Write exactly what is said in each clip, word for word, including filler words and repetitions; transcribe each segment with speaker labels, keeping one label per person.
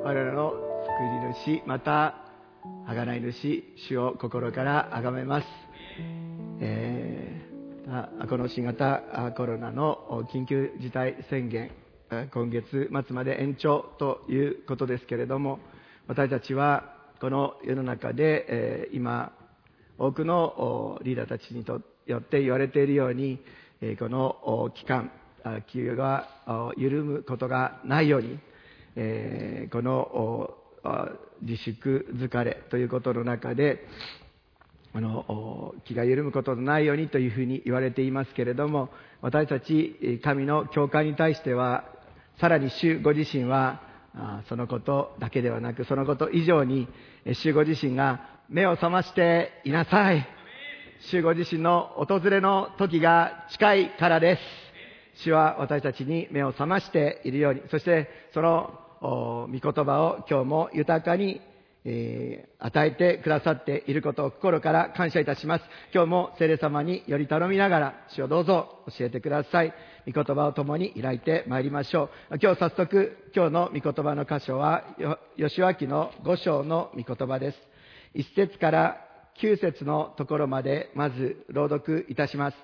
Speaker 1: 我々の救い主、また贖い主、主を心から崇めます。えー、この新型コロナの緊急事態宣言、今月末まで延長ということですけれども、私たちはこの世の中で、えー、今多くのリーダーたちにとよって言われているように、この期間気が緩むことがないように、えー、この自粛疲れということの中であの気が緩むことのないようにというふうに言われていますけれども、私たち神の教会に対してはさらに主ご自身はそのことだけではなく、そのこと以上に主ご自身が目を覚ましていなさい、主ご自身の訪れの時が近いからです。主は私たちに目を覚ましているように、そしてその御言葉を今日も豊かに、えー、与えてくださっていることを心から感謝いたします。今日も聖霊様により頼みながら、主をどうぞ教えてください。御言葉を共に開いてまいりましょう。今日早速、今日の御言葉の箇所は吉脇のご章の御言葉です。いち節からきゅう節のところまでまず朗読いたします。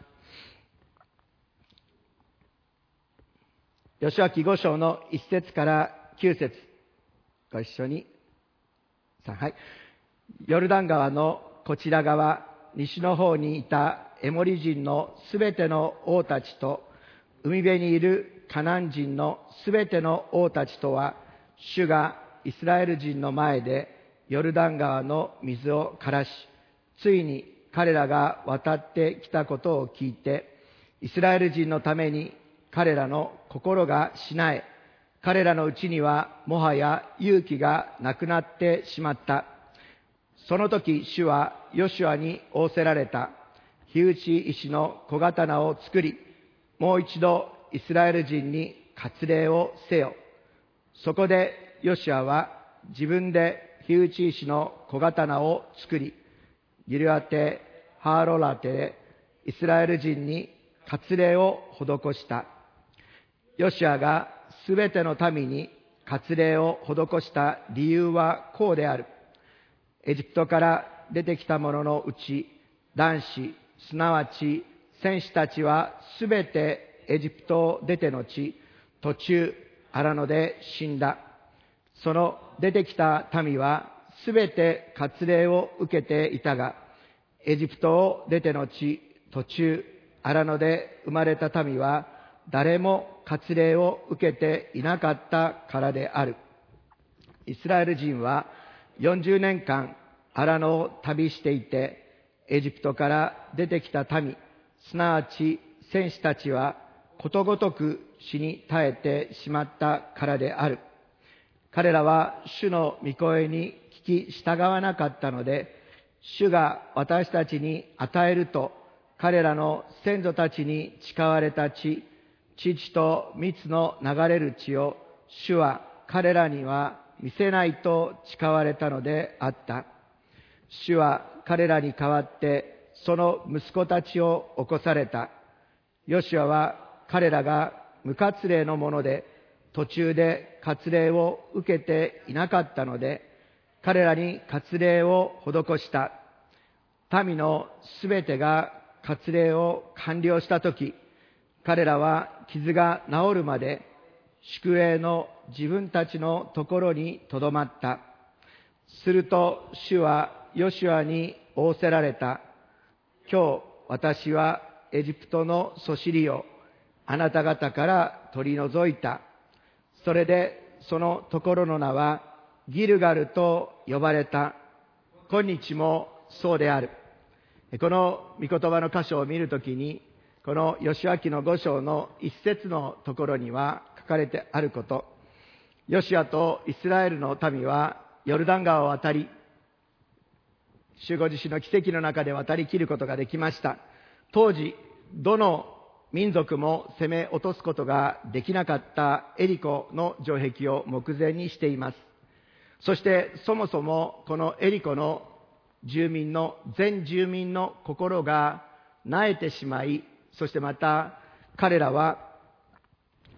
Speaker 1: 吉脇ご章のいち節からきゅう節、ご一緒に。はい。ヨルダン川のこちら側、西の方にいたエモリ人のすべての王たちと、海辺にいるカナン人のすべての王たちとは、主がイスラエル人の前でヨルダン川の水を枯らし、ついに彼らが渡ってきたことを聞いて、イスラエル人のために彼らの心がしなえ、彼らのうちにはもはや勇気がなくなってしまった。その時主はヨシュアに仰せられた。火打ち石の小刀を作り、もう一度イスラエル人に割礼をせよ。そこでヨシュアは自分で火打ち石の小刀を作り、ギルアテ、ハーロラテでイスラエル人に割礼を施した。ヨシュアがすべての民に割礼を施した理由はこうである。エジプトから出てきた者のうち、男子、すなわち戦士たちはすべてエジプトを出てのち、途中、荒野で死んだ。その出てきた民はすべて割礼を受けていたが、エジプトを出てのち、途中、荒野で生まれた民は、誰も割礼を受けていなかったからである。イスラエル人はよんじゅうねんかん荒野を旅していて、エジプトから出てきた民、すなわち戦士たちはことごとく死に絶えてしまったからである。彼らは主の御声に聞き従わなかったので、主が私たちに与えると彼らの先祖たちに誓われた地、乳と蜜の流れる地を主は彼らには見せないと誓われたのであった。主は彼らに代わってその息子たちを起こされた。ヨシュアは彼らが無割礼のもので途中で割礼を受けていなかったので、彼らに割礼を施した。民のすべてが割礼を完了したとき、彼らは傷が治るまで宿営の自分たちのところにとどまった。すると主はヨシュアに仰せられた。今日私はエジプトのそしりをあなた方から取り除いた。それでそのところの名はギルガルと呼ばれた。今日もそうである。この御言葉の箇所を見るときに、この吉脇のご章の一節のところには書かれてあること。ヨシュアとイスラエルの民はヨルダン川を渡り、主ご自身の奇跡の中で渡り切ることができました。当時、どの民族も攻め落とすことができなかったエリコの城壁を目前にしています。そしてそもそもこのエリコの住民の全住民の心が萎えてしまい、そしてまた彼らは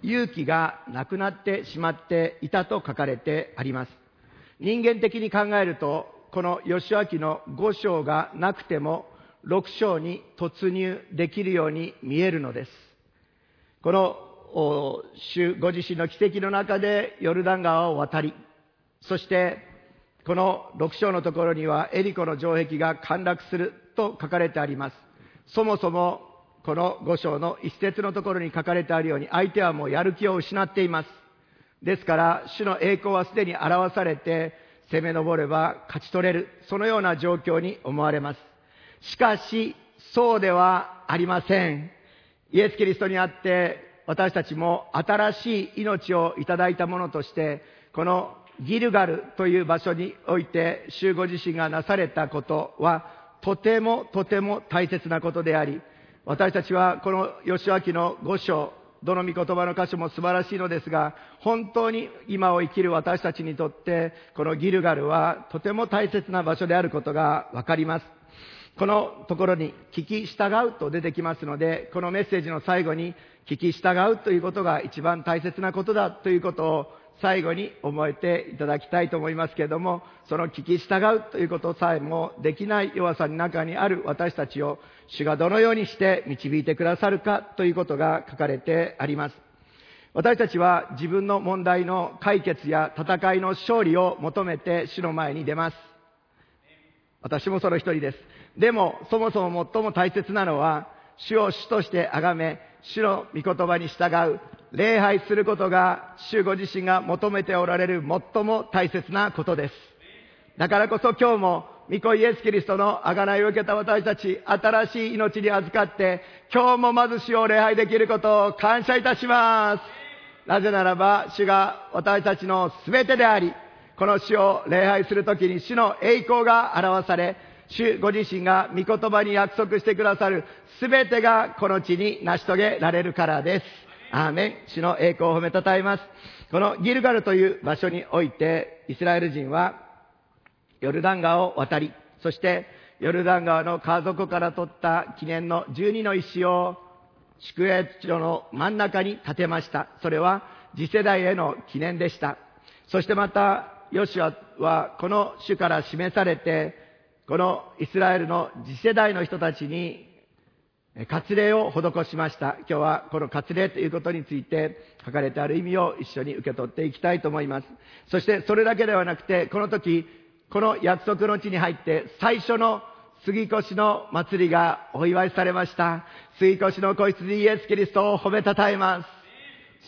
Speaker 1: 勇気がなくなってしまっていたと書かれてあります。人間的に考えると、この義明のご章がなくてもろく章に突入できるように見えるのです。この主ご自身の奇跡の中でヨルダン川を渡り、そしてこのろく章のところにはエリコの城壁が陥落すると書かれてあります。そもそもこのご章の一節のところに書かれてあるように、相手はもうやる気を失っています。ですから主の栄光はすでに表されて、攻め上れば勝ち取れる、そのような状況に思われます。しかしそうではありません。イエス・キリストにあって私たちも新しい命をいただいたものとして、このギルガルという場所において主ご自身がなされたことはとてもとても大切なことであり、私たちはこの義明のご章、どの御言葉の箇所も素晴らしいのですが、本当に今を生きる私たちにとってこのギルガルはとても大切な場所であることがわかります。このところに聞き従うと出てきますので、このメッセージの最後に聞き従うということが一番大切なことだということを最後に覚えていただきたいと思いますけれども、その聞き従うということさえもできない弱さの中にある私たちを主がどのようにして導いてくださるかということが書かれてあります。私たちは自分の問題の解決や戦いの勝利を求めて主の前に出ます。私もその一人です。でもそもそも最も大切なのは、主を主として崇め、主の御言葉に従う、礼拝することが主ご自身が求めておられる最も大切なことです。だからこそ今日も御子イエスキリストの贖いを受けた私たち、新しい命に預かって、今日もまず主を礼拝できることを感謝いたします。なぜならば主が私たちのすべてであり、この主を礼拝するときに主の栄光が表され、主ご自身が御言葉に約束してくださるすべてがこの地に成し遂げられるからです。アーメン。主の栄光を褒めたたえます。このギルガルという場所において、イスラエル人はヨルダン川を渡り、そしてヨルダン川の川底から取った記念のじゅうにの石を宿営地の真ん中に建てました。それは次世代への記念でした。そしてまたヨシュアはこの主から示されて、このイスラエルの次世代の人たちに割礼を施しました。今日はこの割礼ということについて書かれてある意味を一緒に受け取っていきたいと思います。そしてそれだけではなくて、この時この約束の地に入って最初の杉越の祭りがお祝いされました。杉越の子羊イエスキリストを褒めたたえます。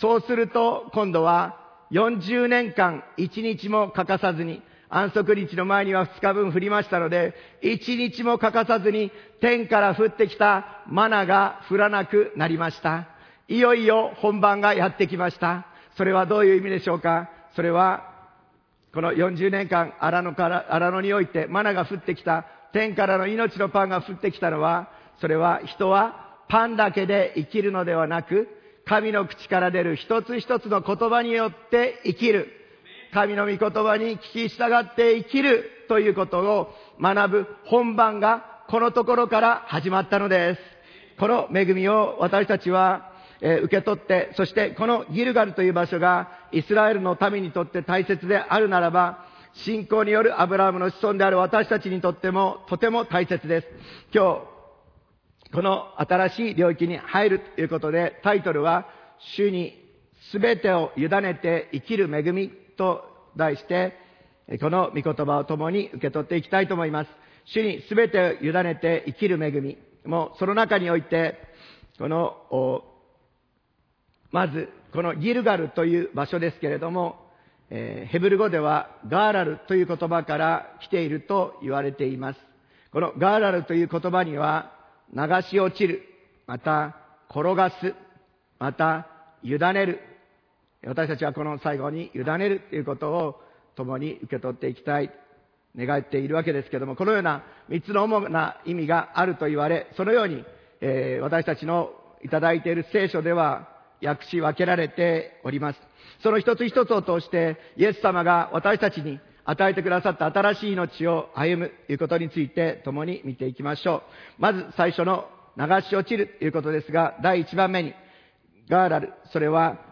Speaker 1: そうすると今度はよんじゅうねんかん一日も欠かさずに、安息日の前にはふつかぶん降りましたので、一日も欠かさずに天から降ってきたマナが降らなくなりました。いよいよ本番がやってきました。それはどういう意味でしょうか。それはこのよんじゅうねんかん荒野から荒野においてマナが降ってきた、天からの命のパンが降ってきたのは、それは人はパンだけで生きるのではなく、神の口から出る一つ一つの言葉によって生きる、神の御言葉に聞き従って生きるということを学ぶ本番がこのところから始まったのです。この恵みを私たちは、えー、受け取って、そしてこのギルガルという場所がイスラエルの民にとって大切であるならば、信仰によるアブラハムの子孫である私たちにとってもとても大切です。今日この新しい領域に入るということで、タイトルは主にすべてを委ねて生きる恵みと題して、この御言葉を共に受け取っていきたいと思います。主にすべてを委ねて生きる恵み。もうその中において、この、まずこのギルガルという場所ですけれども、えー、ヘブル語ではガーラルという言葉から来ていると言われています。このガーラルという言葉には、流し落ちる、また転がす、また委ねる。私たちはこの最後に委ねるということを共に受け取っていきたい、願っているわけですけれども、このような三つの主な意味があると言われ、そのように、えー、私たちのいただいている聖書では訳し分けられております。その一つ一つを通してイエス様が私たちに与えてくださった新しい命を歩むということについて共に見ていきましょう。まず最初の流し落ちるということですが、第一番目にガーラル、それは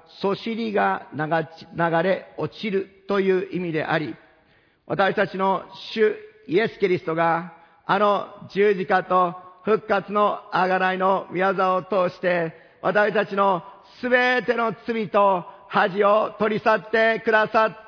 Speaker 1: そしりが流れ落ちるという意味であり、私たちの主イエス・キリストがあの十字架と復活の贖いの御業を通して私たちのすべての罪と恥を取り去ってくださった。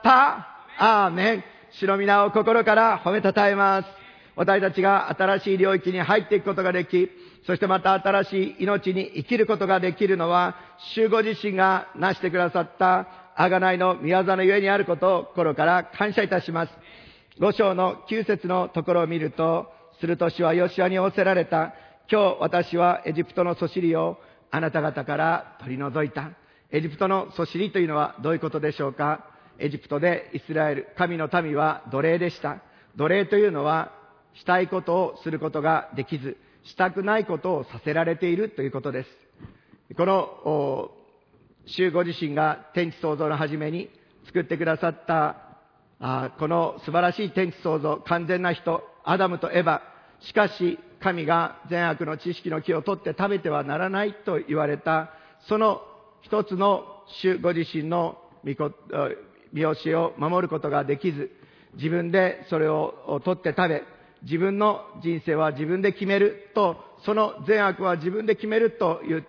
Speaker 1: アーメン。主の皆を心から褒めたたえます。私たちが新しい領域に入っていくことができ、そしてまた新しい命に生きることができるのは、主ご自身が成してくださった贖いの御業のゆえにあることを心から感謝いたします。ご章のきゅう節のところを見ると、すると主はヨシュアに仰せられた。今日私はエジプトのそしりをあなた方から取り除いた。エジプトのそしりというのはどういうことでしょうか。エジプトでイスラエル、神の民は奴隷でした。奴隷というのは、したいことをすることができず、したくないことをさせられているということです。この、主ご自身が天地創造の初めに作ってくださった、あこの素晴らしい天地創造、完全な人、アダムとエバ。しかし、神が善悪の知識の木を取って食べてはならないと言われた、その一つの主ご自身の御教えを守ることができず、自分でそれを取って食べ、自分の人生は自分で決めると、その善悪は自分で決めると言って、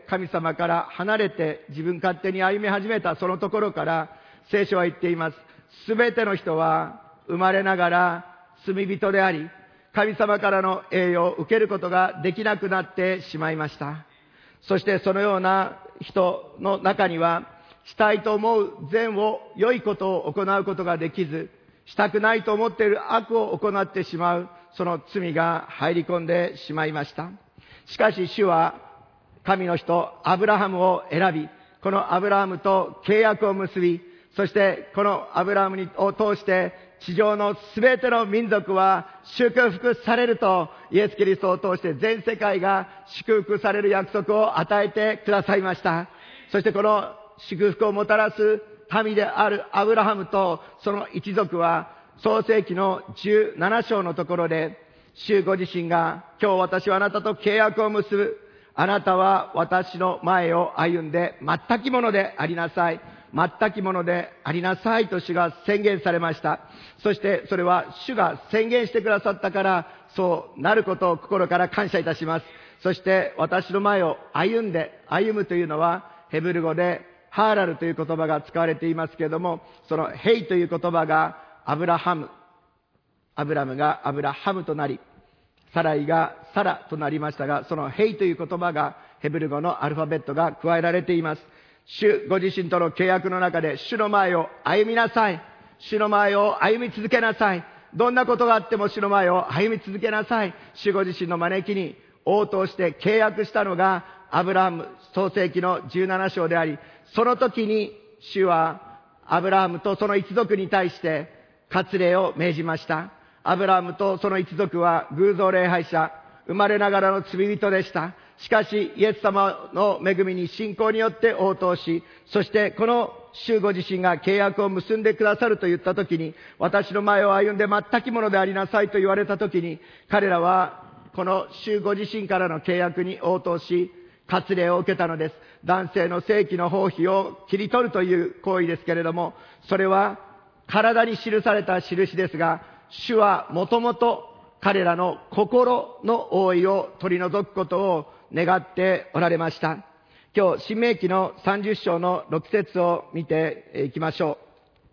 Speaker 1: 神様から離れて自分勝手に歩み始めたそのところから、聖書は言っています。すべての人は生まれながら罪人であり、神様からの栄誉を受けることができなくなってしまいました。そしてそのような人の中には、したいと思う善を良いことを行うことができず、したくないと思っている悪を行ってしまう、その罪が入り込んでしまいました。しかし主は神の人アブラハムを選び、このアブラハムと契約を結び、そしてこのアブラハムを通して地上のすべての民族は祝福されると、イエス・キリストを通して全世界が祝福される約束を与えてくださいました。そしてこの祝福をもたらす民であるアブラハムとその一族は、創世記のじゅうなな章のところで、主ご自身が、今日私はあなたと契約を結ぶ。あなたは私の前を歩んで全き者でありなさい。全き者でありなさいと主が宣言されました。そしてそれは主が宣言してくださったから、そうなることを心から感謝いたします。そして私の前を歩んで、歩むというのはヘブル語でハーラルという言葉が使われていますけれども、そのヘイという言葉がアブラハム、アブラムがアブラハムとなり、サライがサラとなりましたが、そのヘイという言葉がヘブル語のアルファベットが加えられています。主ご自身との契約の中で、主の前を歩みなさい。主の前を歩み続けなさい。どんなことがあっても主の前を歩み続けなさい。主ご自身の招きに応答して契約したのがアブラハム、創世記のじゅうなな章であり、その時に主はアブラハムとその一族に対して割礼を命じました。アブラハムとその一族は偶像礼拝者、生まれながらの罪人でした。しかしイエス様の恵みに信仰によって応答し、そしてこの主ご自身が契約を結んでくださると言った時に、私の前を歩んで全き者でありなさいと言われた時に、彼らはこの主ご自身からの契約に応答し、割礼を受けたのです。男性の性器の包皮を切り取るという行為ですけれども、それは体に記された印ですが、主はもともと彼らの心の覆いを取り除くことを願っておられました。今日、申命記のさんじゅっ章のろく節を見ていきましょ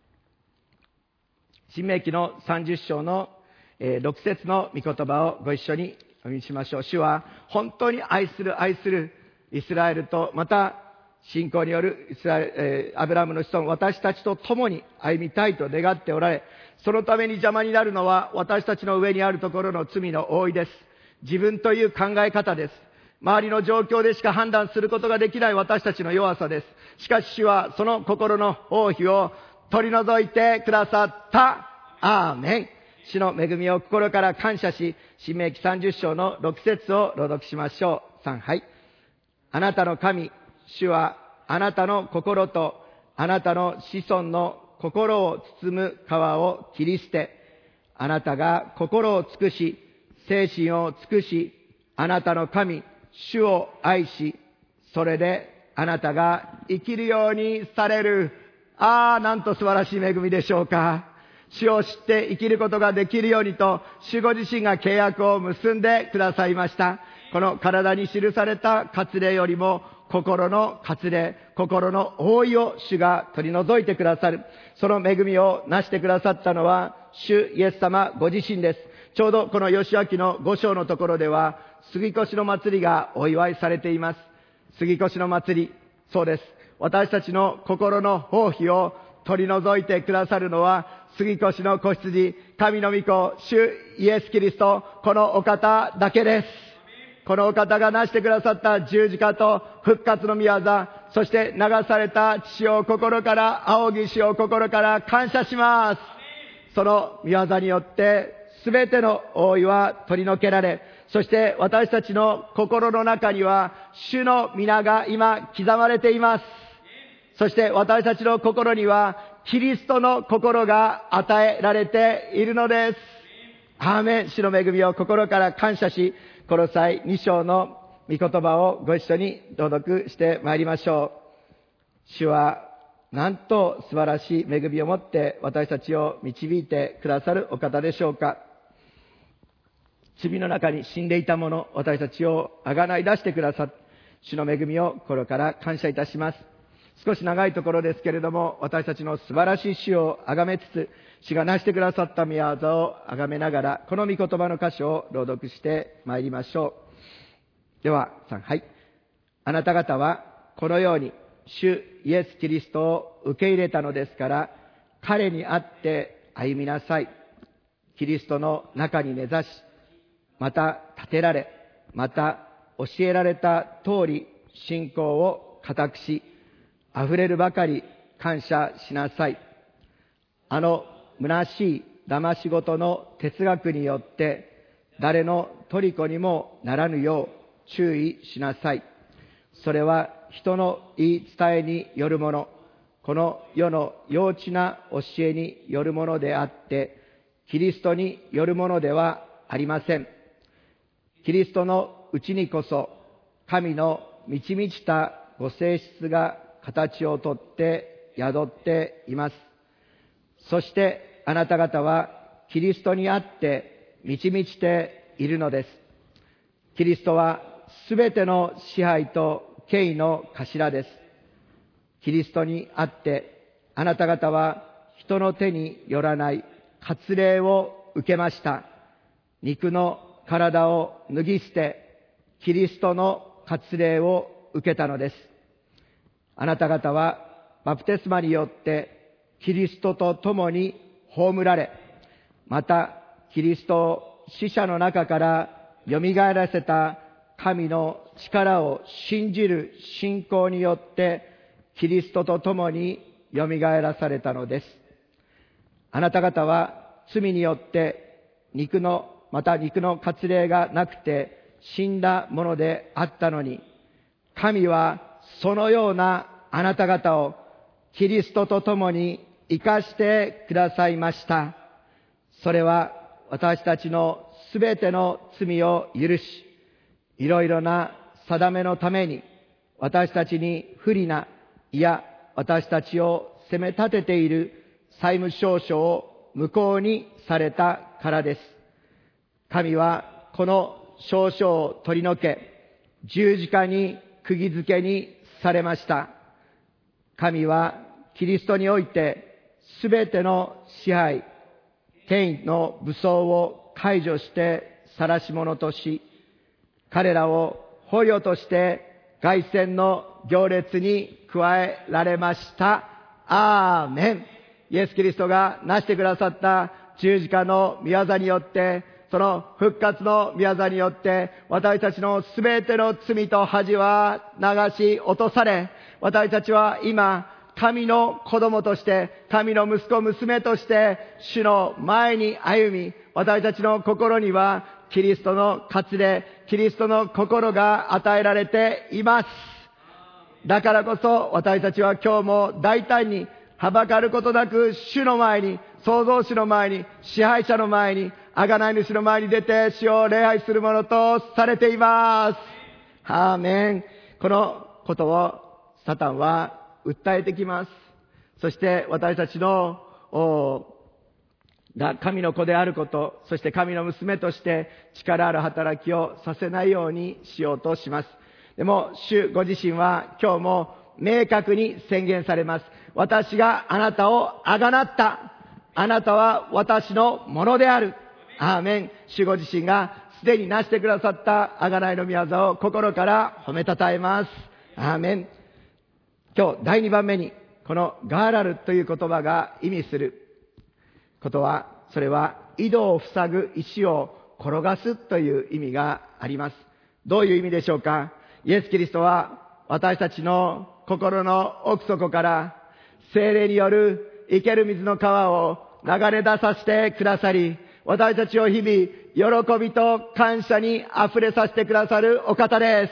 Speaker 1: う。申命記のさんじゅっ章のろく節の御言葉をご一緒にお読みしましょう。主は本当に愛する愛するイスラエルと、また信仰によるイスラエル、えー、アブラハムの子孫、私たちと共に歩みたいと願っておられ、そのために邪魔になるのは私たちの上にあるところの罪の覆いです。自分という考え方です。周りの状況でしか判断することができない私たちの弱さです。しかし主はその心の包皮を取り除いてくださった。アーメン。主の恵みを心から感謝し、申命記さんじゅっ章のろく節を朗読しましょう。さん、はい。あなたの神、主はあなたの心とあなたの子孫の心を包む皮を切り捨て、あなたが心を尽くし、精神を尽くし、あなたの神、主を愛し、それであなたが生きるようにされる。ああ、なんと素晴らしい恵みでしょうか。主を知って生きることができるようにと、主ご自身が契約を結んでくださいました。この体に記された割礼よりも、心の割礼、心の覆いを主が取り除いてくださる。その恵みをなしてくださったのは、主イエス様ご自身です。ちょうどこの義明のご章のところでは、杉越の祭りがお祝いされています。杉越の祭り、そうです。私たちの心の包皮を取り除いてくださるのは、杉越の子羊、神の御子、主イエスキリスト、このお方だけです。このお方がなしてくださった十字架と復活の御業、そして流された血を心から、仰ぎ血を心から感謝します。その御業によって、すべての覆いは取り除けられ、そして私たちの心の中には、主の皆が今刻まれています。そして私たちの心には、キリストの心が与えられているのです。アーメン。主の恵みを心から感謝し、この際に章の御言葉をご一緒に朗読してまいりましょう。主はなんと素晴らしい恵みを持って私たちを導いてくださるお方でしょうか。罪の中に死んでいたもの、私たちをあがない出してくださる主の恵みを心から感謝いたします。少し長いところですけれども、私たちの素晴らしい主をあがめつつ、主がなしてくださった御業をあがめながら、この御言葉の箇所を朗読してまいりましょう。では、さん、はい。あなた方はこのように主イエス・キリストを受け入れたのですから、彼にあって歩みなさい。キリストの中に根ざし、また立てられ、また教えられた通り信仰を固くし、溢れるばかり感謝しなさい。あの虚しい騙し事の哲学によって誰の虜にもならぬよう注意しなさい。それは人の言い伝えによるもの、この世の幼稚な教えによるものであって、キリストによるものではありません。キリストのうちにこそ神の満ち満ちたご性質が形をとって宿っています。そしてあなた方はキリストにあって満ち満ちているのです。キリストはすべての支配と権威の頭です。キリストにあってあなた方は人の手によらない割礼を受けました。肉の体を脱ぎ捨て、キリストの割礼を受けたのです。あなた方はバプテスマによってキリストと共に葬られ、またキリストを死者の中から蘇らせた神の力を信じる信仰によってキリストと共に蘇らされたのです。あなた方は罪によって肉の、また肉の割礼がなくて死んだものであったのに、神はそのようなあなた方をキリストと共に生かしてくださいました。それは私たちのすべての罪を許し、いろいろな定めのために私たちに不利な、いや私たちを責め立てている債務証書を無効にされたからです。神はこの証書を取り除け、十字架に釘付けにされました。神はキリストにおいてすべての支配、権威の武装を解除して晒し者とし、彼らを捕虜として凱旋の行列に加えられました。アーメン。イエス・キリストがなしてくださった十字架の御業によって、その復活の御業によって、私たちのすべての罪と恥は流し落とされ、私たちは今、神の子供として、神の息子娘として、主の前に歩み、私たちの心には、キリストの割礼、キリストの心が与えられています。だからこそ、私たちは今日も大胆に、はばかることなく、主の前に、創造主の前に、支配者の前に、贖い主の前に出て、主を礼拝するものとされています。アーメン。このことをサタンは訴えてきます。そして私たちのが神の子であること、そして神の娘として力ある働きをさせないようにしようとします。でも主ご自身は今日も明確に宣言されます。私があなたをあがなった。あなたは私のものである。アーメン。主ご自身がすでになしてくださったあがないの御業を心から褒めたたえます。アーメン。今日だいにばんめにこのガーラルという言葉が意味することは、それは井戸を塞ぐ石を転がすという意味があります。どういう意味でしょうか。イエス・キリストは私たちの心の奥底から聖霊による生ける水の川を流れ出させてくださり、私たちを日々喜びと感謝に溢れさせてくださるお方です。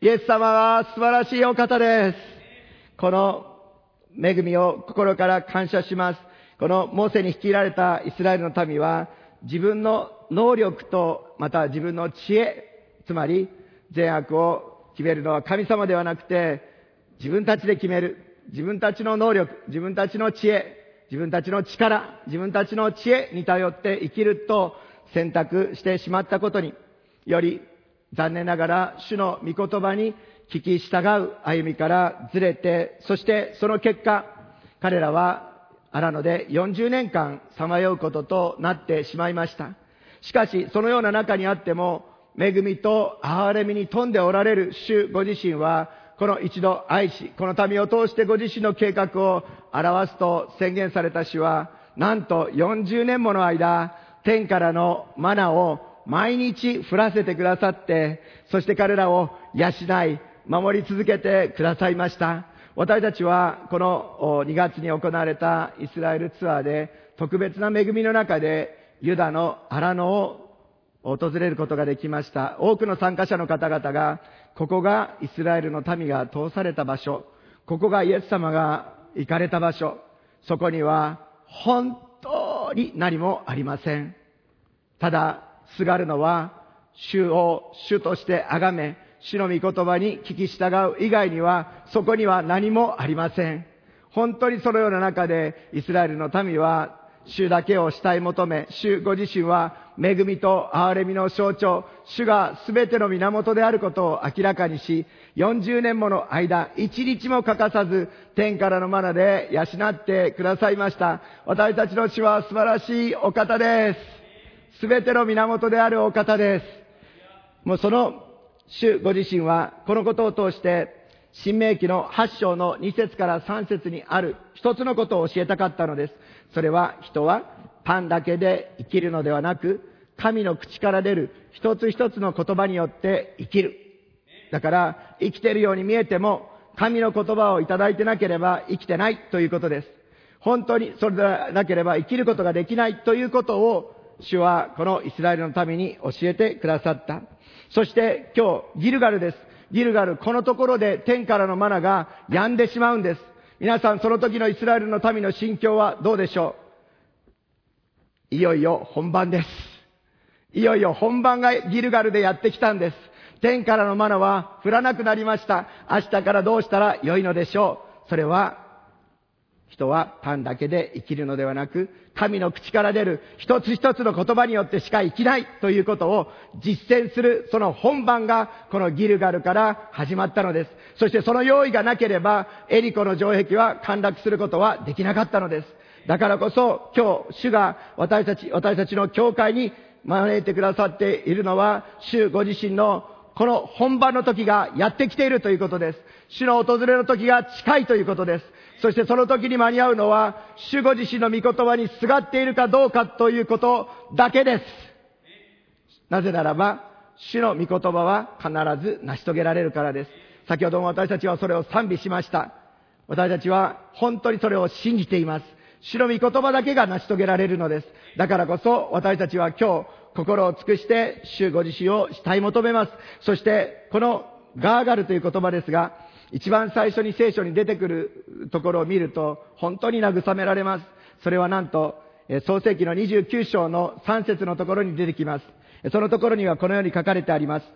Speaker 1: イエス様は素晴らしいお方です。この恵みを心から感謝します。このモーセに率いられたイスラエルの民は自分の能力とまた自分の知恵、つまり善悪を決めるのは神様ではなくて自分たちで決める。自分たちの能力、自分たちの知恵、自分たちの力、自分たちの知恵に頼って生きると選択してしまったことにより、残念ながら主の御言葉に聞き従う歩みからずれて、そしてその結果、彼らは荒野でよんじゅうねんかんさまようこととなってしまいました。しかしそのような中にあっても、恵みと憐れみに富んでおられる主ご自身は、この一度愛し、この民を通してご自身の計画を表すと宣言された主は、なんとよんじゅうねんもの間、天からのマナを毎日降らせてくださって、そして彼らを養い、守り続けてくださいました。私たちはこのにがつに行われたイスラエルツアーで、特別な恵みの中でユダの荒野を訪れることができました。多くの参加者の方々が、ここがイスラエルの民が通された場所、ここがイエス様が行かれた場所、そこには本当に何もありません。ただすがるのは主を主として崇め、主の御言葉に聞き従う以外にはそこには何もありません。本当にそのような中でイスラエルの民は主だけを慕い求め、主ご自身は恵みと憐れみの象徴、主がすべての源であることを明らかにし、よんじゅうねんもの間、一日も欠かさず天からのマナで養ってくださいました。私たちの主は素晴らしいお方です。すべての源であるお方です。もうその主ご自身はこのことを通して新明記のはち章のに節からさん節にある一つのことを教えたかったのです。それは、人はパンだけで生きるのではなく、神の口から出る一つ一つの言葉によって生きる。だから生きているように見えても神の言葉をいただいてなければ生きてないということです。本当にそれでなければ生きることができないということを主はこのイスラエルのために教えてくださった。そして今日ギルガルです。ギルガル、このところで天からのマナが止んでしまうんです。皆さん、その時のイスラエルの民の心境はどうでしょう。いよいよ本番です。いよいよ本番がギルガルでやってきたんです。天からのマナは降らなくなりました。明日からどうしたら良いのでしょう。それは、人はパンだけで生きるのではなく、神の口から出る一つ一つの言葉によってしか生きないということを実践する、その本番がこのギルガルから始まったのです。そしてその用意がなければエリコの城壁は陥落することはできなかったのです。だからこそ今日主が私たち、私たちの教会に招いてくださっているのは、主ご自身のこの本番の時がやってきているということです。主の訪れの時が近いということです。そしてその時に間に合うのは、主ご自身の御言葉にすがっているかどうかということだけです。なぜならば、主の御言葉は必ず成し遂げられるからです。先ほども私たちはそれを賛美しました。私たちは本当にそれを信じています。主の御言葉だけが成し遂げられるのです。だからこそ私たちは今日、心を尽くして主ご自身を慕い求めます。そしてこのガーガルという言葉ですが、一番最初に聖書に出てくるところを見ると本当に慰められます。それはなんと創世記のにじゅうきゅう章のさん節のところに出てきます。そのところにはこのように書かれてあります。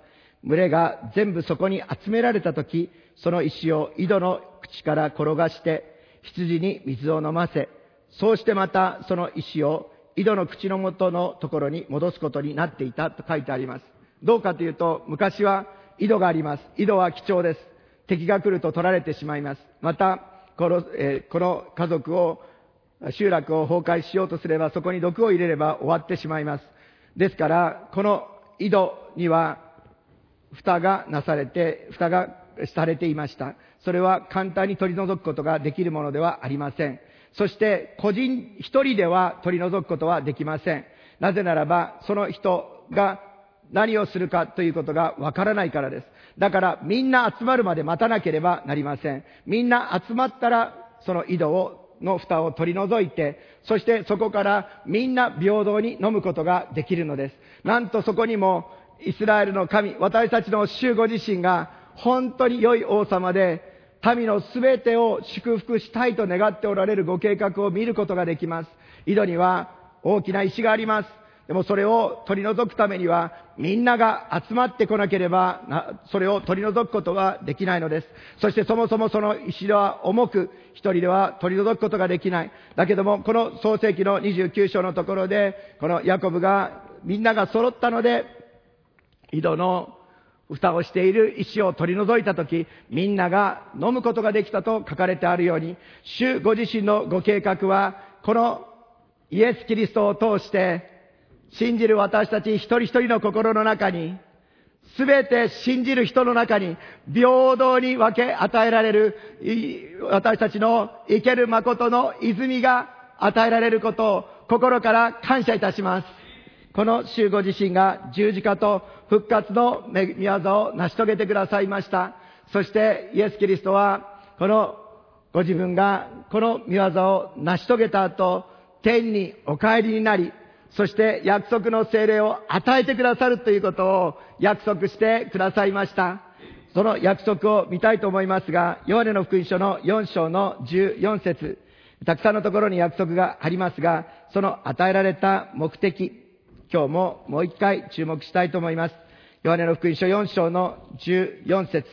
Speaker 1: 群れが全部そこに集められたとき、その石を井戸の口から転がして、羊に水を飲ませ、そうしてまたその石を井戸の口の元のところに戻すことになっていたと書いてあります。どうかというと、昔は井戸があります。井戸は貴重です。敵が来ると取られてしまいます。また、この、えー、この家族を、集落を崩壊しようとすれば、そこに毒を入れれば終わってしまいます。ですから、この井戸には、蓋がなされて、蓋がされていました。それは簡単に取り除くことができるものではありません。そして、個人一人では取り除くことはできません。なぜならば、その人が何をするかということがわからないからです。だから、みんな集まるまで待たなければなりません。みんな集まったら、その井戸を、の蓋を取り除いて、そしてそこからみんな平等に飲むことができるのです。なんとそこにも、イスラエルの神、私たちの主ご自身が本当に良い王様で、民のすべてを祝福したいと願っておられるご計画を見ることができます。井戸には大きな石があります。でもそれを取り除くためには、みんなが集まってこなければ、それを取り除くことはできないのです。そしてそもそもその石は重く、一人では取り除くことができない。だけども、この創世記のにじゅうきゅう章のところで、このヤコブが、みんなが揃ったので、井戸の蓋をしている石を取り除いたとき、みんなが飲むことができたと書かれてあるように、主ご自身のご計画は、このイエス・キリストを通して、信じる私たち一人一人の心の中に、すべて信じる人の中に、平等に分け与えられる、私たちの生ける誠の泉が与えられることを心から感謝いたします。この主ご自身が十字架と復活の御業を成し遂げてくださいました。そしてイエス・キリストは、このご自分がこの御業を成し遂げた後、天にお帰りになり、そして約束の聖霊を与えてくださるということを約束してくださいました。その約束を見たいと思いますが、ヨハネの福音書のよん章のじゅうよん節、たくさんのところに約束がありますが、その与えられた目的、今日ももう一回注目したいと思います。ヨハネの福音書よん章のじゅうよん節。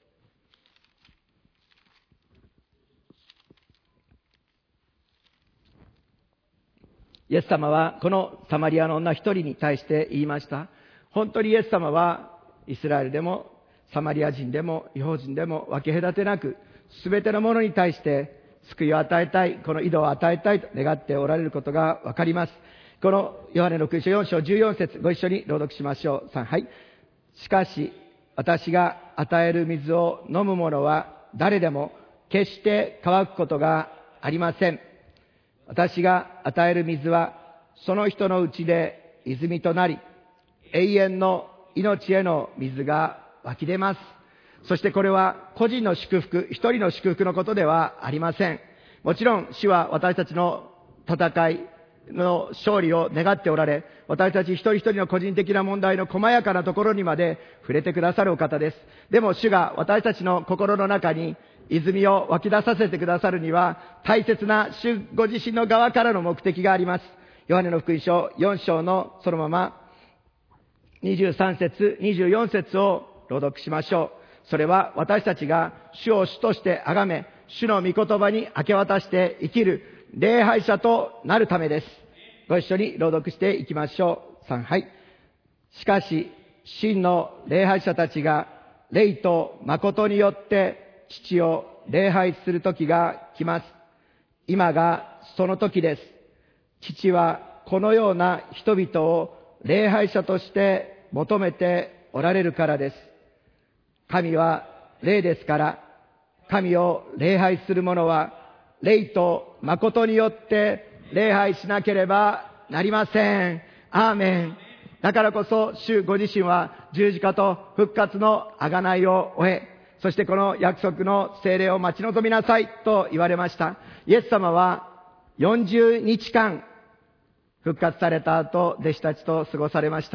Speaker 1: イエス様はこのサマリアの女一人に対して言いました。本当にイエス様はイスラエルでもサマリア人でも異邦人でも分け隔てなく、すべてのものに対して救いを与えたい、この井戸を与えたいと願っておられることがわかります。このヨハネの福音書よん章じゅうよん節、ご一緒に朗読しましょう。さん、はい。しかし、私が与える水を飲む者は誰でも決して乾くことがありません。私が与える水はその人のうちで泉となり、永遠の命への水が湧き出ます。そしてこれは個人の祝福、一人の祝福のことではありません。もちろん主は私たちの戦いの勝利を願っておられ、私たち一人一人の個人的な問題の細やかなところにまで触れてくださるお方です。でも主が私たちの心の中に泉を湧き出させてくださるには、大切な主ご自身の側からの目的があります。ヨハネの福音書よん章のそのままにじゅうさん節、にじゅうよん節を朗読しましょう。それは私たちが主を主として崇め、主の御言葉に明け渡して生きる礼拝者となるためです。ご一緒に朗読していきましょう。さん、はい。しかし、真の礼拝者たちが霊と誠によって父を礼拝する時が来ます。今がその時です。父はこのような人々を礼拝者として求めておられるからです。神は霊ですから、神を礼拝する者は霊と誠によって礼拝しなければなりません。アーメン。だからこそ主ご自身は十字架と復活の贖いを終え、そしてこの約束の聖霊を待ち望みなさいと言われました。イエス様はよんじゅうにちかん復活された後、弟子たちと過ごされました。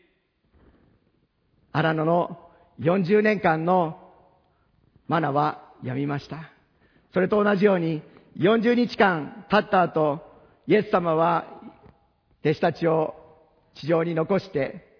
Speaker 1: 荒野のよんじゅうねんかんのマナはやみました。それと同じようによんじゅうにちかん経った後、イエス様は弟子たちを地上に残して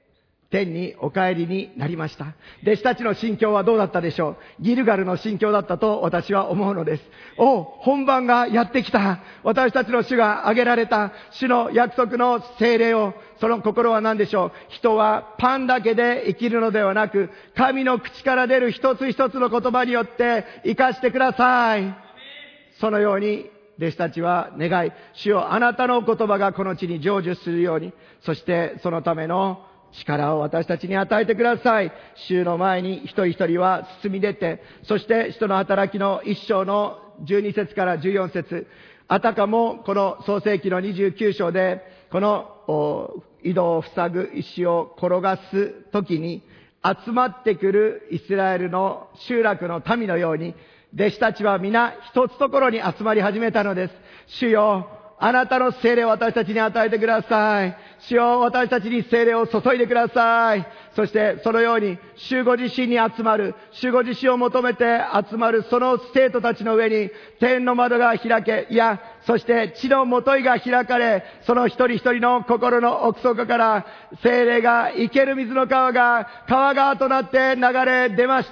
Speaker 1: 天にお帰りになりました。弟子たちの心境はどうだったでしょう。ギルガルの心境だったと私は思うのです。お、本番がやってきた。私たちの主が挙げられた主の約束の聖霊を、その心は何でしょう。人はパンだけで生きるのではなく、神の口から出る一つ一つの言葉によって生かしてください。そのように弟子たちは願い、主よ、あなたの言葉がこの地に成就するように、そしてそのための力を私たちに与えてください。主の前に一人一人は進み出て、そして使徒の働きの一章のじゅうに節からじゅうよん節、あたかもこの創世記のにじゅうきゅう章で、この井戸を塞ぐ石を転がす時に集まってくるイスラエルの集落の民のように、弟子たちは皆一つところに集まり始めたのです。主よ、あなたの聖霊を私たちに与えてください。主よ、私たちに聖霊を注いでください。そしてそのように主ご自身に集まる、主ご自身を求めて集まるその生徒たちの上に天の窓が開け、いや、そして地のもといが開かれ、その一人一人の心の奥底から聖霊が生ける水の川が川川となって流れ出ました。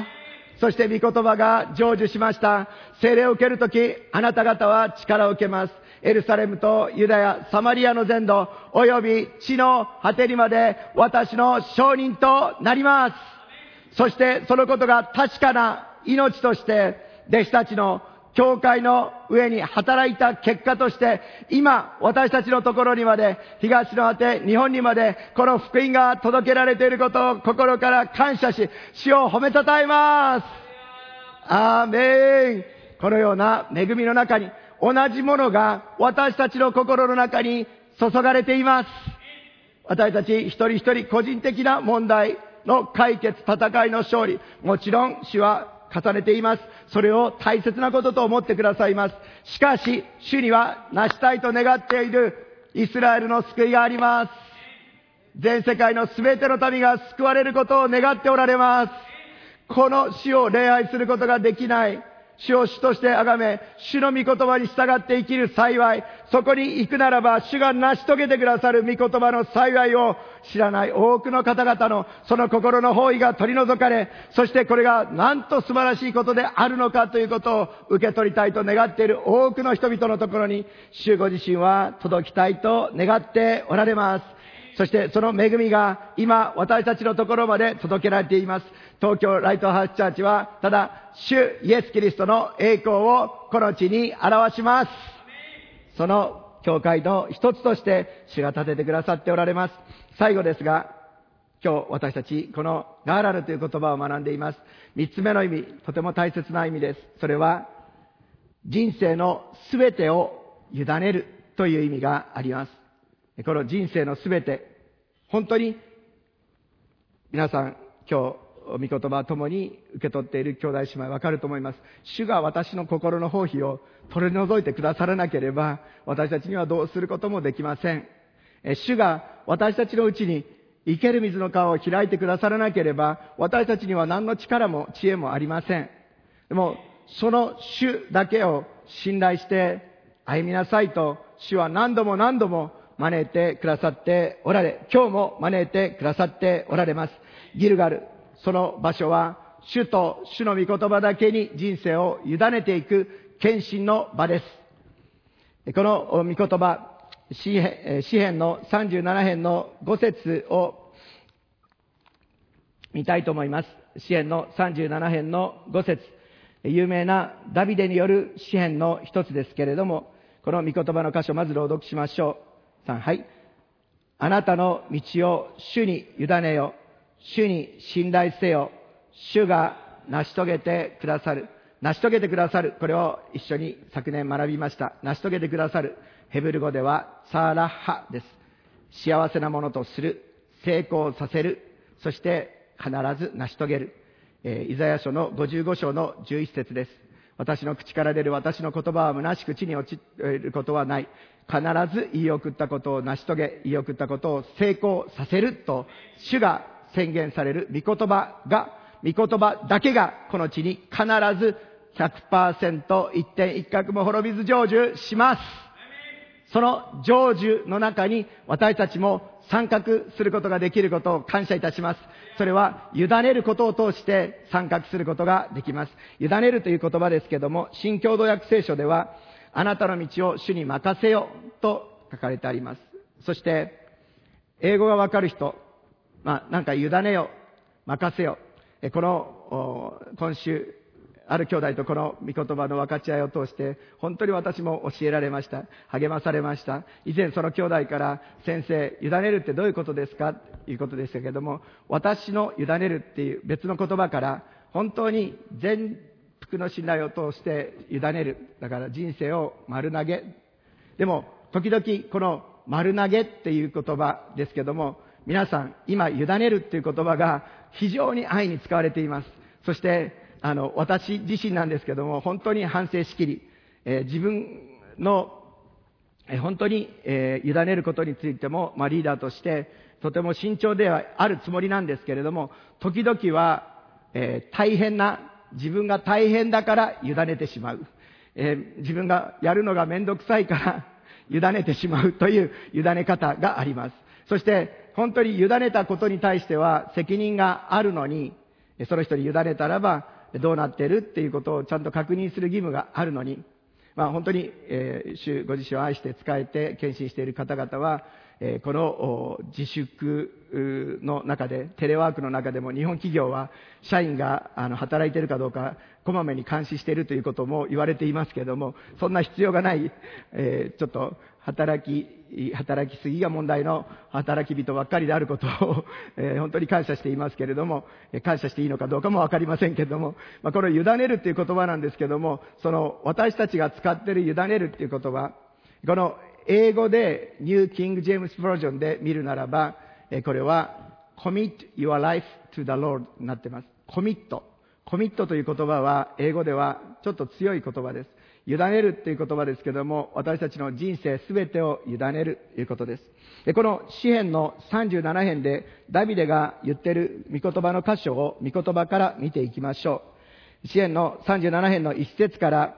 Speaker 1: そして御言葉が成就しました。聖霊を受けるとき、あなた方は力を受けます。エルサレムとユダヤ、サマリアの全土、および地の果てにまで私の証人となります。そしてそのことが確かな命として、弟子たちの教会の上に働いた結果として、今私たちのところにまで、東の果て、日本にまで、この福音が届けられていることを心から感謝し、主を褒めたたえます。アーメン。このような恵みの中に、同じものが私たちの心の中に注がれています。私たち一人一人個人的な問題の解決、戦いの勝利、もちろん主は重ねています。それを大切なことと思ってくださいます。しかし、主には成したいと願っているイスラエルの救いがあります。全世界のすべての民が救われることを願っておられます。この主を礼拝することができない、主を主として崇め、主の御言葉に従って生きる幸い、そこに行くならば主が成し遂げてくださる御言葉の幸いを知らない多くの方々のその心の包囲が取り除かれ、そしてこれがなんと素晴らしいことであるのかということを受け取りたいと願っている多くの人々のところに、主ご自身は届きたいと願っておられます。そしてその恵みが今私たちのところまで届けられています。東京ライトハウスチャーチはただ主イエスキリストの栄光をこの地に表します。その教会の一つとして主が立ててくださっておられます。最後ですが、今日私たちこのガーラルという言葉を学んでいます。三つ目の意味、とても大切な意味です。それは人生のすべてを委ねるという意味があります。この人生のすべて、本当に皆さん今日御言葉ともに受け取っている兄弟姉妹わかると思います。主が私の心の包囲を取り除いてくださらなければ、私たちにはどうすることもできません。主が私たちのうちに生ける水の川を開いてくださらなければ、私たちには何の力も知恵もありません。でもその主だけを信頼して歩みなさいと、主は何度も何度も招いてくださっておられ、今日も招いてくださっておられます。ギルガル、その場所は主と主の御言葉だけに人生を委ねていく献身の場です。この御言葉、詩編のさんじゅうなな編のご節を見たいと思います。詩編のさんじゅうなな編のご節、有名なダビデによる詩編の一つですけれども、この御言葉の箇所をまず朗読しましょう。はい。あなたの道を主に委ねよ。主に信頼せよ。主が成し遂げてくださる。成し遂げてくださる。これを一緒に昨年学びました。成し遂げてくださる。ヘブル語ではサーラッハです。幸せなものとする。成功させる。そして必ず成し遂げる。えー、イザヤ書のごじゅうご章のじゅういち節です。私の口から出る私の言葉は虚しく地に落ちることはない。必ず言い送ったことを成し遂げ、言い送ったことを成功させると、主が宣言される御言葉が、御言葉だけがこの地に必ず ひゃくパーセント 一点一角も滅びず成就します。 その成就の中に私たちも参画することができることを感謝いたします。それは委ねることを通して参画することができます。委ねるという言葉ですけども、新共同訳聖書では、あなたの道を主に任せよと書かれてあります。そして、英語がわかる人、まあ、なんか委ねよ、任せよ。この、今週、ある兄弟とこの御言葉の分かち合いを通して、本当に私も教えられました。励まされました。以前その兄弟から、先生、委ねるってどういうことですかということでしたけども、私の委ねるっていう別の言葉から、本当に全幅の信頼を通して委ねる。だから人生を丸投げ。でも、時々この丸投げっていう言葉ですけども、皆さん、今、委ねるっていう言葉が非常に愛に使われています。そして、あの、私自身なんですけども、本当に反省しきり、えー、自分の、えー、本当に、えー、委ねることについても、まあ、リーダーとして、とても慎重ではあるつもりなんですけれども、時々は、えー、大変な、自分が大変だから委ねてしまう。えー、自分がやるのがめんどくさいから委ねてしまうという委ね方があります。そして、本当に委ねたことに対しては責任があるのに、その人に委ねたらば、どうなっているっていうことをちゃんと確認する義務があるのに、まあ本当に、えー、主ご自身を愛して仕えて献身している方々は、えー、この自粛の中で、テレワークの中でも日本企業は社員があの働いているかどうかこまめに監視しているということも言われていますけれども、そんな必要がない、えー、ちょっと働き、働きすぎが問題の働き人ばっかりであることを、えー、本当に感謝していますけれども、感謝していいのかどうかもわかりませんけれども、まあ、この委ねるっていう言葉なんですけども、その私たちが使っている委ねるっていう言葉、この英語でニューキング・ジェームス・バージョンで見るならば、これは commit your life to the Lord になっています。コミット。コミットという言葉は英語ではちょっと強い言葉です。委ねるっていう言葉ですけども、私たちの人生すべてを委ねるということです。で、この詩編のさんじゅうなな編でダビデが言っている御言葉の箇所を御言葉から見ていきましょう。詩編のさんじゅうなな編のいち節から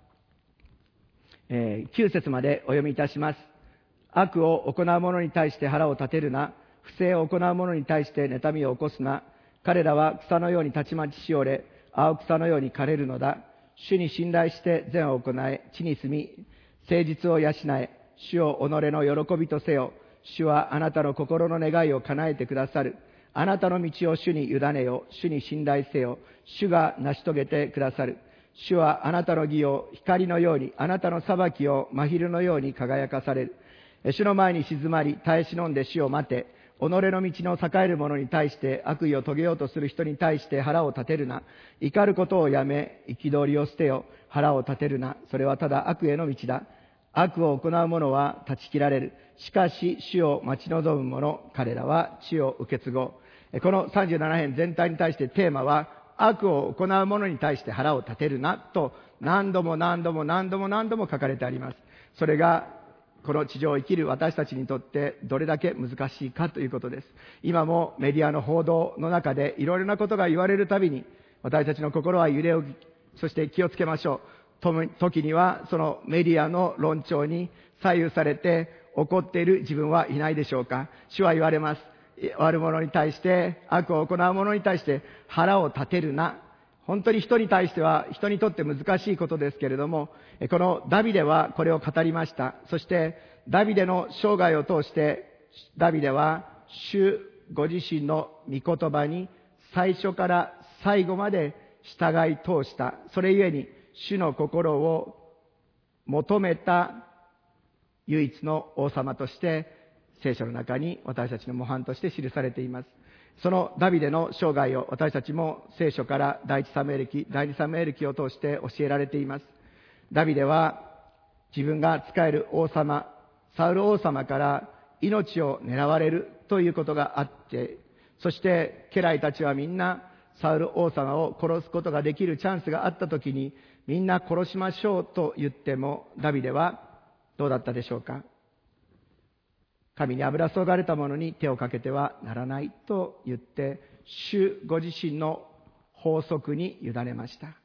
Speaker 1: えー、きゅう節までお読みいたします。悪を行う者に対して腹を立てるな。不正を行う者に対して妬みを起こすな。彼らは草のようにたちまちしおれ、青草のように枯れるのだ。主に信頼して善を行え、地に住み、誠実を養え、主を己の喜びとせよ。主はあなたの心の願いを叶えてくださる。あなたの道を主に委ねよ。主に信頼せよ。主が成し遂げてくださる。主はあなたの義を光のように、あなたの裁きを真昼のように輝かされる。主の前に静まり、耐え忍んで主を待て。己の道の栄える者に対して悪意を遂げようとする人に対して腹を立てるな。怒ることをやめ、憤りを捨てよ。腹を立てるな。それはただ悪への道だ。悪を行う者は断ち切られる。しかし主を待ち望む者、彼らは地を受け継ごう。このさんじゅうなな編全体に対してテーマは、悪を行う者に対して腹を立てるなと何度も何度も何度も何度も書かれてあります。それがこの地上を生きる私たちにとってどれだけ難しいかということです。今もメディアの報道の中でいろいろなことが言われるたびに私たちの心は揺れを、そして気をつけましょう。時にはそのメディアの論調に左右されて怒っている自分はいないでしょうか。主は言われます。悪者に対して、悪を行う者に対して腹を立てるな。本当に人に対しては人にとって難しいことですけれども、このダビデはこれを語りました。そしてダビデの生涯を通してダビデは主ご自身の御言葉に最初から最後まで従い通した。それゆえに主の心を求めた唯一の王様として聖書の中に私たちの模範として記されています。そのダビデの生涯を私たちも聖書から第一サムエル記、第二サムエル記を通して教えられています。ダビデは自分が仕える王様、サウル王様から命を狙われるということがあって、そして家来たちはみんなサウル王様を殺すことができるチャンスがあったときにみんな殺しましょうと言ってもダビデはどうだったでしょうか。神に油そがれたものに手をかけてはならないと言って、主ご自身の法則に委ねました。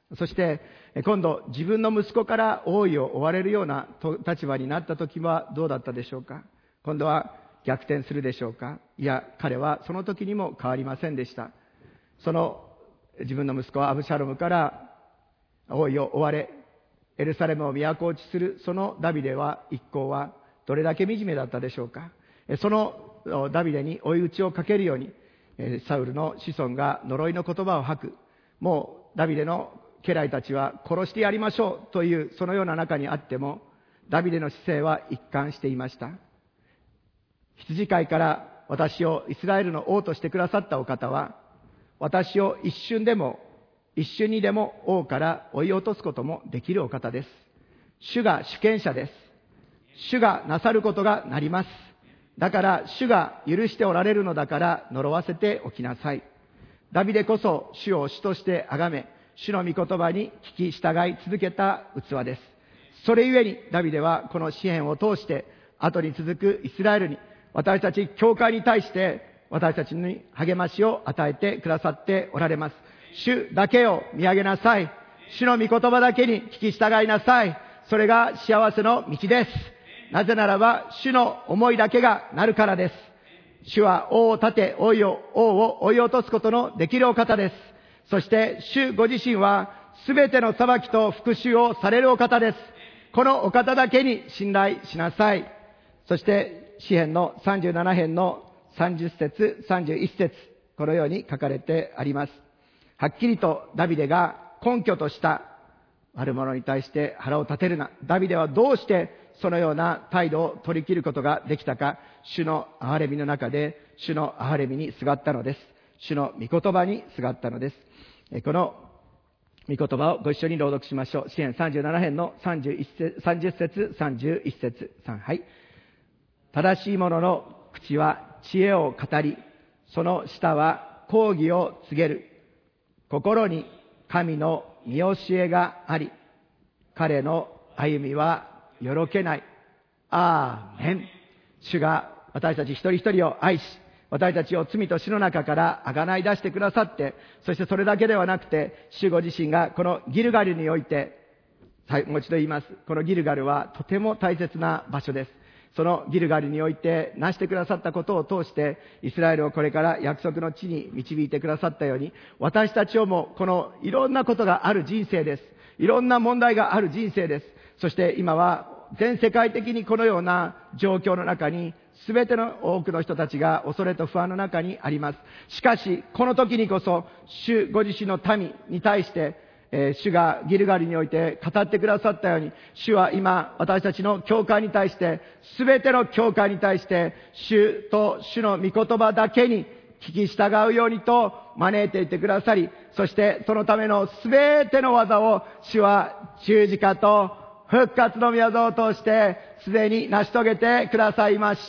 Speaker 1: そして今度自分の息子から王位を追われるような立場になった時はどうだったでしょうか。今度は逆転するでしょうか。いや、彼はその時にも変わりませんでした。その自分の息子アブシャロムから王位を追われ、エルサレムを都落ちするそのダビデは一行はどれだけ惨めだったでしょうか。そのダビデに追い打ちをかけるようにサウルの子孫が呪いの言葉を吐く。もうダビデの家来たちは殺してやりましょうというそのような中にあっても、ダビデの姿勢は一貫していました。羊飼いから私をイスラエルの王としてくださったお方は、私を一瞬でも一瞬にでも王から追い落とすこともできるお方です。主が主権者です。主がなさることがなります。だから主が許しておられるのだから呪わせておきなさい。ダビデこそ主を主として崇め、主の御言葉に聞き従い続けた器です。それゆえにダビデはこの詩篇を通して後に続くイスラエルに、私たち教会に対して私たちに励ましを与えてくださっておられます。主だけを見上げなさい。主の御言葉だけに聞き従いなさい。それが幸せの道です。なぜならば主の思いだけがなるからです。主は王を立て王を王を追い落とすことのできるお方です。そして主ご自身はすべての裁きと復讐をされるお方です。このお方だけに信頼しなさい。そして詩篇のさんじゅうなな編のさんじゅっ節さんじゅういち節、このように書かれてあります。はっきりとダビデが根拠とした悪者に対して腹を立てるな。ダビデはどうしてそのような態度を取り切ることができたか。主の憐れみの中で主の憐れみにすがったのです。主の御言葉にすがったのです。この御言葉をご一緒に朗読しましょう。詩編さんじゅうなな編のさんじゅういち節、さんじゅっ節、さんじゅういち節、さん、はい。正しい者の口は知恵を語り、その舌は公義を告げる。心に神の見教えがあり、彼の歩みはよろけない。アーメン。主が私たち一人一人を愛し、私たちを罪と死の中から贖い出してくださって、そしてそれだけではなくて、主ご自身がこのギルガルにおいて、もう一度言います。このギルガルはとても大切な場所です。そのギルガルにおいて成してくださったことを通して、イスラエルをこれから約束の地に導いてくださったように、私たちをもこのいろんなことがある人生です。いろんな問題がある人生です。そして今は全世界的にこのような状況の中に、すべての多くの人たちが恐れと不安の中にあります。しかし、この時にこそ、主ご自身の民に対して、えー、主がギルガルにおいて語ってくださったように、主は今、私たちの教会に対して、すべての教会に対して、主と主の御言葉だけに聞き従うようにと招いていてくださり、そしてそのためのすべての技を、主は十字架と復活の御業を通してすでに成し遂げてくださいました。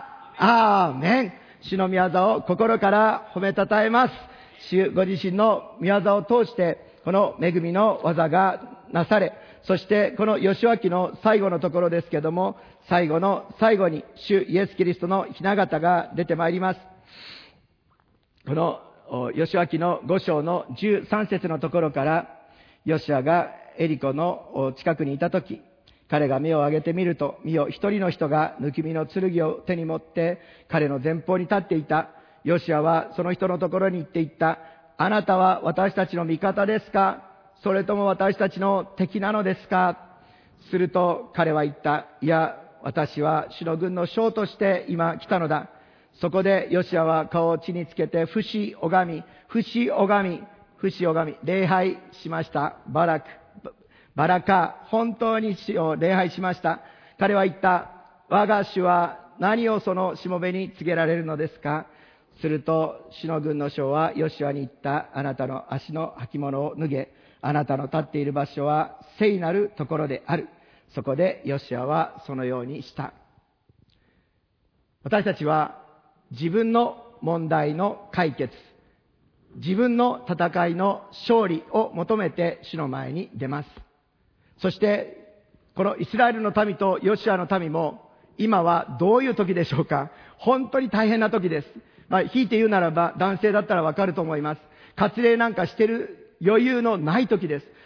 Speaker 1: アーメン。主の御業を心から褒めたたえます。主ご自身の御業を通してこの恵みの技がなされ、そしてこの義明の最後のところですけども、最後の最後に主イエス・キリストの雛形が出てまいります。この義明のご章のじゅうさん節のところから、ヨシアがエリコの近くにいたとき、彼が目を上げてみると、見よ一人の人が抜き身の剣を手に持って彼の前方に立っていた。ヨシアはその人のところに行って言った。あなたは私たちの味方ですか？それとも私たちの敵なのですか？すると彼は言った。いや、私は主の軍の将として今来たのだ。そこでヨシアは顔を地につけて伏し拝み、伏し拝み、伏し拝み、礼拝しました。バラク、バラカ、本当に主を礼拝しました。彼は言った。我が主は何をそのしもべに告げられるのですか？すると主の軍の将はヨシュアに言った。あなたの足の履物を脱げ。あなたの立っている場所は聖なるところである。そこでヨシュアはそのようにした。私たちは自分の問題の解決、自分の戦いの勝利を求めて主の前に出ます。そしてこのイスラエルの民とヨシュアの民も今はどういう時でしょうか？本当に大変な時です。まあ、引いて言うならば男性だったらわかると思います。割礼なんかしてる余裕のない時です。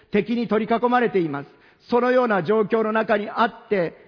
Speaker 1: 敵に取り囲まれています。そのような状況の中にあって、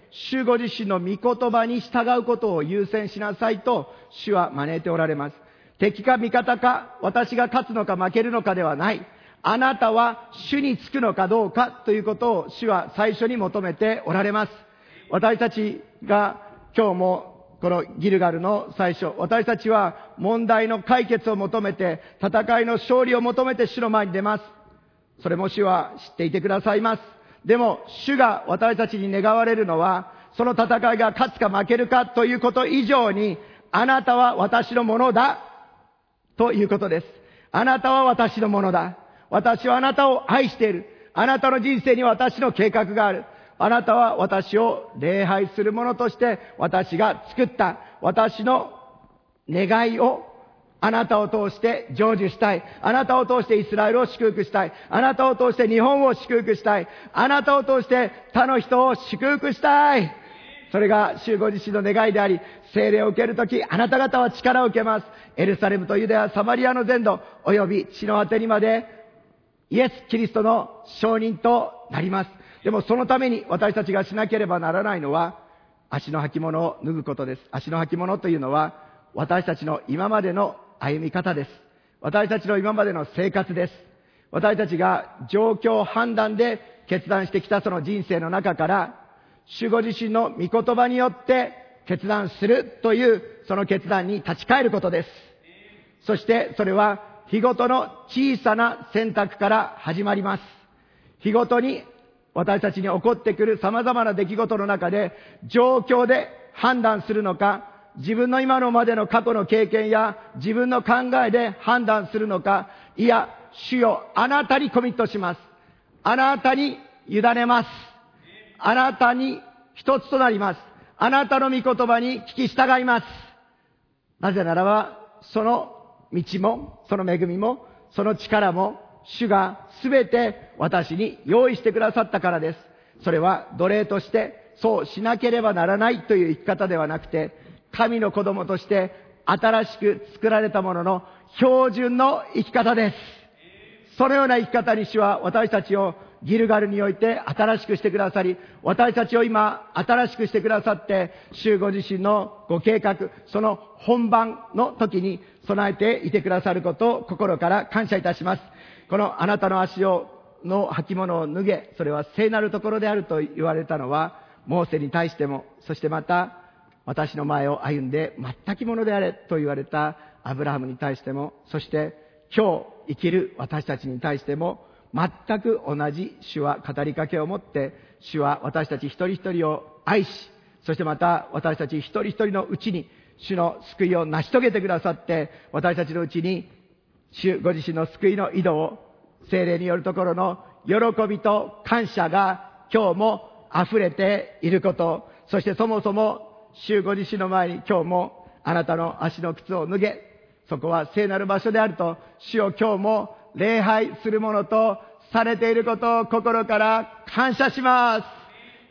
Speaker 1: 主ご自身の御言葉に従うことを優先しなさいと主は招いておられます。敵か味方か、私が勝つのか負けるのかではない。あなたは主につくのかどうかということを主は最初に求めておられます。私たちが今日もこのギルガルの最初、私たちは問題の解決を求めて、戦いの勝利を求めて主の前に出ます。それも主は知っていてくださいます。でも主が私たちに願われるのは、その戦いが勝つか負けるかということ以上に、あなたは私のものだということです。あなたは私のものだ。私はあなたを愛している。あなたの人生に私の計画がある。あなたは私を礼拝するものとして私が作った私の願いをあなたを通して成就したい。あなたを通してイスラエルを祝福したい。あなたを通して日本を祝福したい。あなたを通して他の人を祝福したい。それが主ご自身の願いであり、聖霊を受けるとき、あなた方は力を受けます。エルサレムとユダヤ、サマリアの全土、および地の果てにまで、イエス・キリストの証人となります。でもそのために私たちがしなければならないのは、足の履物を脱ぐことです。足の履物というのは、私たちの今までの歩み方です。私たちの今までの生活です。私たちが状況判断で決断してきたその人生の中から、主ご自身の御言葉によって決断するというその決断に立ち返ることです。そしてそれは日ごとの小さな選択から始まります。日ごとに私たちに起こってくる様々な出来事の中で状況で判断するのか、自分の今のまでの過去の経験や自分の考えで判断するのか、いや、主よ、あなたにコミットします。あなたに委ねます。あなたに一つとなります。あなたの御言葉に聞き従います。なぜならば、その道も、その恵みも、その力も、主がすべて私に用意してくださったからです。それは奴隷としてそうしなければならないという生き方ではなくて、神の子供として新しく作られたものの標準の生き方です。そのような生き方に主は私たちをギルガルにおいて新しくしてくださり、私たちを今新しくしてくださって、主ご自身のご計画、その本番の時に備えていてくださることを心から感謝いたします。このあなたの足をの履物を脱げ、それは聖なるところであると言われたのは、モーセに対しても、そしてまた私の前を歩んで全くものであれと言われたアブラハムに対しても、そして今日生きる私たちに対しても、全く同じ主は語りかけを持って、主は私たち一人一人を愛し、そしてまた私たち一人一人のうちに主の救いを成し遂げてくださって、私たちのうちに主ご自身の救いの井戸を聖霊によるところの喜びと感謝が今日も溢れていること、そしてそもそも主ご自身の前に今日もあなたの足の靴を脱げ、そこは聖なる場所であると、主を今日も礼拝するものとされていることを心から感謝します。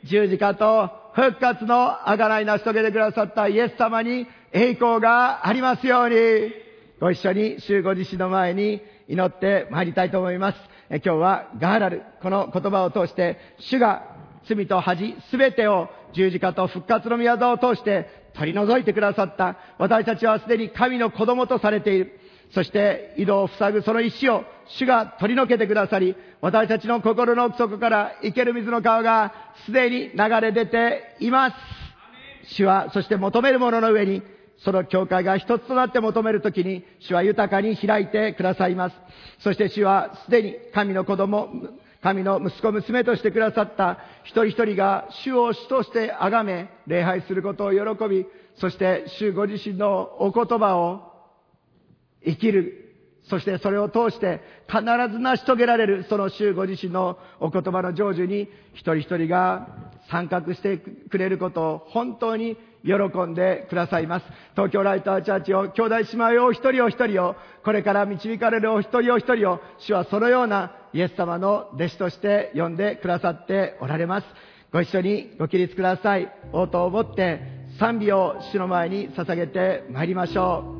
Speaker 1: 十字架と復活の贖い成し遂げてくださったイエス様に栄光がありますように、ご一緒に主ご自身の前に祈って参りたいと思います。え今日はガーラル、この言葉を通して主が罪と恥すべてを十字架と復活の御業を通して取り除いてくださった。私たちはすでに神の子供とされている。そして井戸を塞ぐその石を主が取り除けてくださり、私たちの心の奥底から生ける水の川がすでに流れ出ています。主はそして求めるものの上にその教会が一つとなって求めるときに主は豊かに開いてくださいます。そして主はすでに神の子供、神の息子娘としてくださった一人一人が主を主として崇め礼拝することを喜び、そして主ご自身のお言葉を生きる、そしてそれを通して必ず成し遂げられる、その主ご自身のお言葉の成就に一人一人が参画してくれることを本当に喜んでくださいます。東京ライトチャーチを兄弟姉妹をお一人お一人を、これから導かれるお一人お一人を、主はそのようなイエス様の弟子として呼んでくださっておられます。ご一緒にご起立ください。応答をもって賛美を主の前に捧げてまいりましょう。